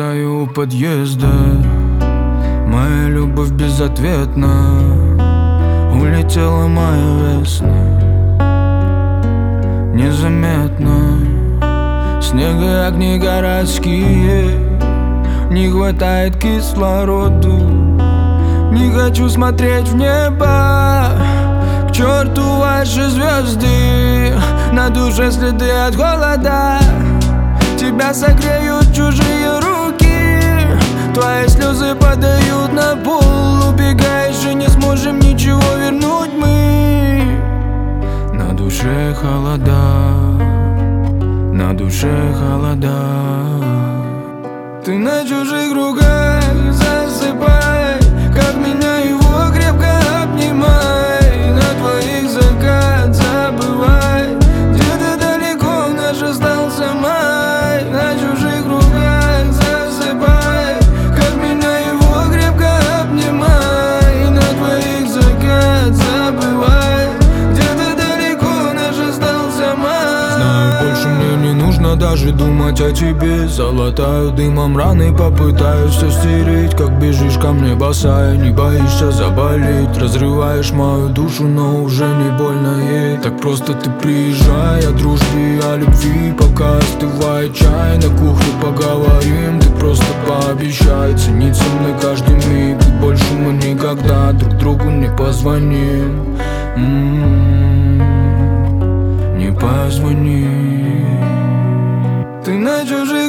замерзаю у подъезда. Моя любовь безответна. Улетела моя весна незаметно. Снег и огни городские, не хватает кислороду. Не хочу смотреть в небо, к черту ваши звезды. На душе следы от холода, тебя согреют чужие руки. Твои слезы падают на пол. Убегаешь и не сможем ничего вернуть мы. На душе холода, на душе холода. Ты на чужих руках засыпай, как меня его крепко обнимай. На твоих закат забывай, где-то далеко наш остался май. На чужих руках засыпай, как меня его крепко обнимай. На твоих закат забывай, где-то далеко наш остался май. Знаю, больше мне не нужно даже думать о тебе. Залатаю дымом раны, попытаюсь все стереть. Как бежишь ко мне босая, не боишься заболеть. Разрываешь мою душу, но уже не больно ей. Так просто ты приезжай, о дружбе, о любви. Пока остывает чай, на кухне поговорим. Ты просто пообещай ценить со мной каждый миг. И больше мы никогда друг другу не позвоним. Не позвони. Ты на чужих